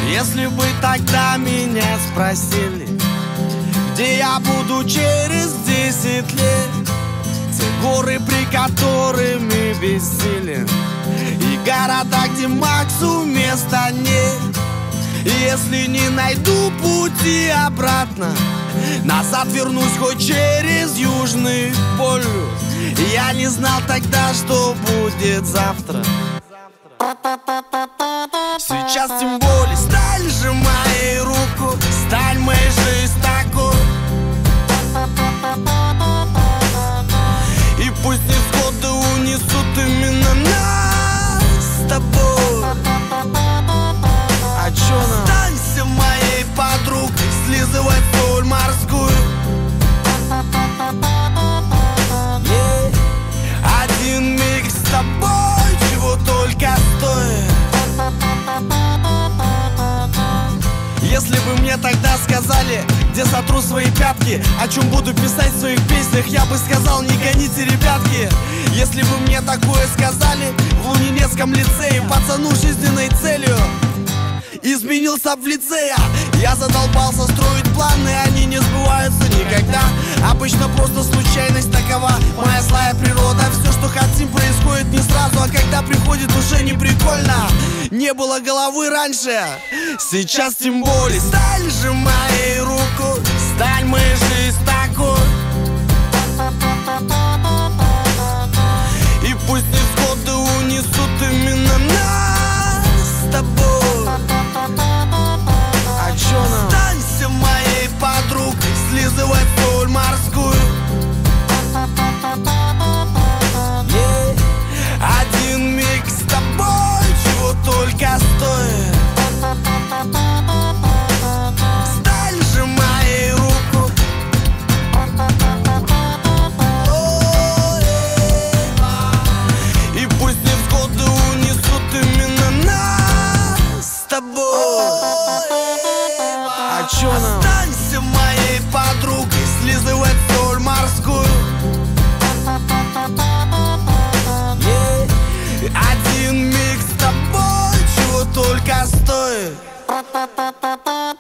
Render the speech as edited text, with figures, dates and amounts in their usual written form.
Если бы тогда меня спросили, где я буду через 10 лет, те горы, при которыми бессилен, и города, где Максу места нет. И если не найду пути обратно, назад вернусь хоть через Южный полюс. И я не знал тогда, что будет завтра. Сейчас тем более сталь же моей руку, сталь моей жизнь такой. И пусть невзгоды унесут именно нас с тобой. А чё нам? Останься моей подругой, слизывай соль морскую. Один миг с тобой чего только стоит. Если бы мне тогда сказали, где сотру свои пятки, о чем буду писать в своих песнях, я бы сказал: не гоните, ребятки. Если бы мне такое сказали в Лунинецком лицее, пацану жизненной целью изменился в лице я задолбался строить планы, они не сбываются никогда. Обычно просто случайность такова, моя злая природа. Все, что хотим, происходит не сразу, а когда приходит, уже не прикольно. Не было головы раньше, сейчас тем более. Сталь же моей руку, сталь моей жизнь такой. И пусть невзгоды унесут именно нас с тобой. А чё нам? Останься моей подругой, слизывай соль морскую. Один миг с тобой чего только стоит. Сталь же моей руку. И пусть невзгоды унесут именно нас с тобой. А чё нам? Останься моей подругой, слизывай соль морскую. Один миг с тобой чего только стоит.